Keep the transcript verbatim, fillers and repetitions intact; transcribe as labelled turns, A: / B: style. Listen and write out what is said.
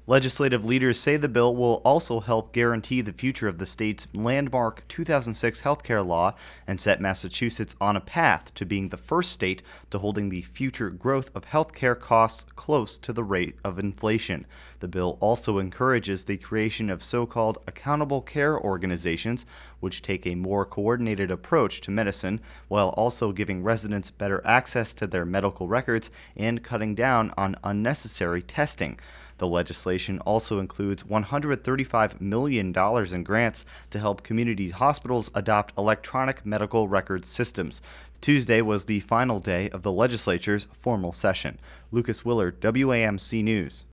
A: Legislative leaders say the bill will also help guarantee the future of the state's landmark two thousand six healthcare law and set Massachusetts on a path to being the first state to holding the future growth of healthcare costs close to the rate of inflation. The bill also encourages the creation of so-called accountable care organizations, which take a more coordinated approach to medicine while also giving residents better access to their medical records and cutting down on unnecessary testing. The legislation also includes one hundred thirty-five million dollars in grants to help community hospitals adopt electronic medical records systems. Tuesday was the final day of the legislature's formal session. Lucas Willard, W A M C News.